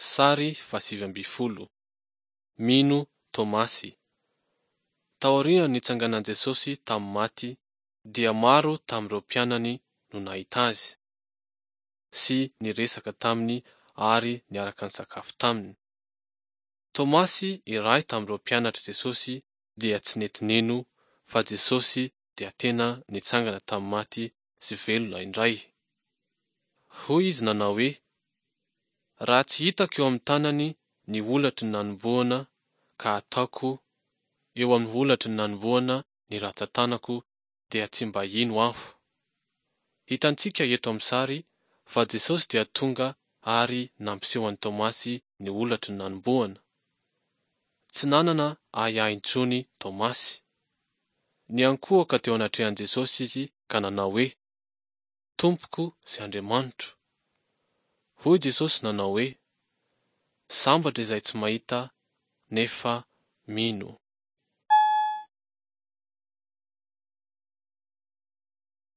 Sary 20. Mino Tomasy. Taoriana nitsanganan Jesosy tamin'ny maty dia maro tamin'ireo mpianany no nahita azy sy niresaka taminy ary niaraka nisakafo taminy. Tomasy iray tamin'ireo mpianatra Jesosy dia tsy nety nino fa Jesosy dia tena nitsangana tamin'ny maty sy velona indray. Hoy izy nanao hoe, raha tsy hitako eo amin'ny tanany ny holatry ny nanomboana ka ataoko eo amin'ny holatry ny nanomboana ny ratsan-tanako dia tsy mba ino aho. Hitantsika eto amin'ny sary fa Jesosy dia tonga ary nampiseho an'i Tomasy ny holatry ny nanomboana. Tsy nanana ahiahy intsony Tomasy. Niankohaka teo anatrehan'i Jesosy izy ka nanao hoe, Tompoko sy Andriamanitro. Hoy Jesosy nanao hoe, sambatra izay tsy mahita nefa mino.